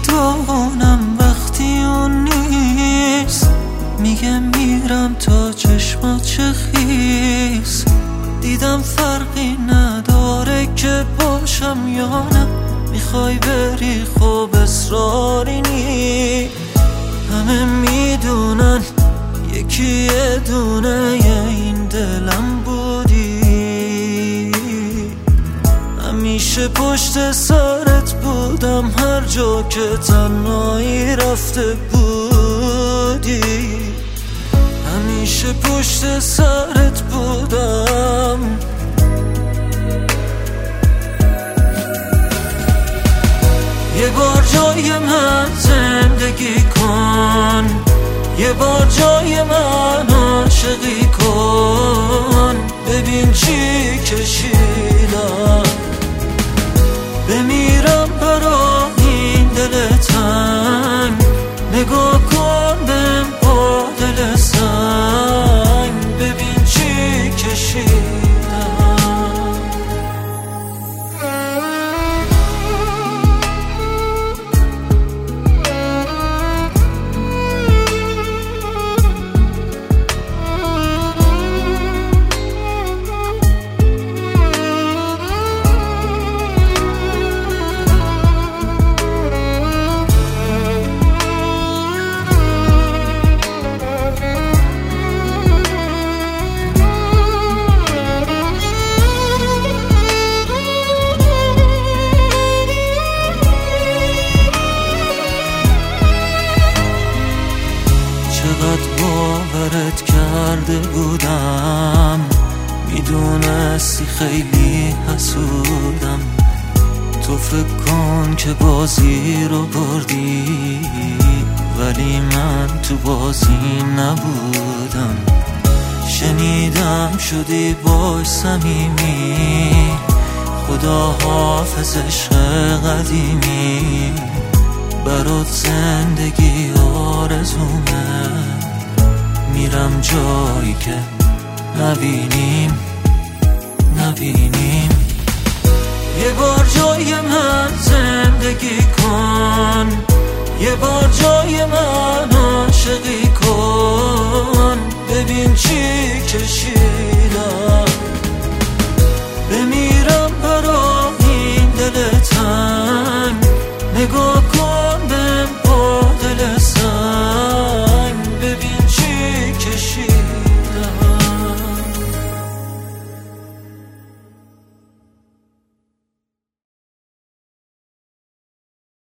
میدونم وقتی اون نیست میگه میرم تا چشمات چه خیس. دیدم فرقی نداره که باشم یا نه، میخوای بری خب اصراری نی. همه میدونن یکی یه دونه این دلم بودی، همیشه پشت سرت بودم هر جا که تنهایی رفته بودی، همیشه پشت سرت بودم. یه بار جای من زندگی کن، یه بار جای من عاشقی کن، ببین چی کشیدم. بمیرم برا این دل تنگ، نگاه کن بهم با دل سنگ، ببین چی کشیدم. چقدر باورت کرده بودم، میدونستی خیلی حسودم. تو فکر کن که بازی رو بردی، ولی من تو بازی نبودم. شنیدم شدی باش صمیمی، خدا حافظ عشق قدیمی. برات زندگی آرزومه، میرم جایی که نبینیم.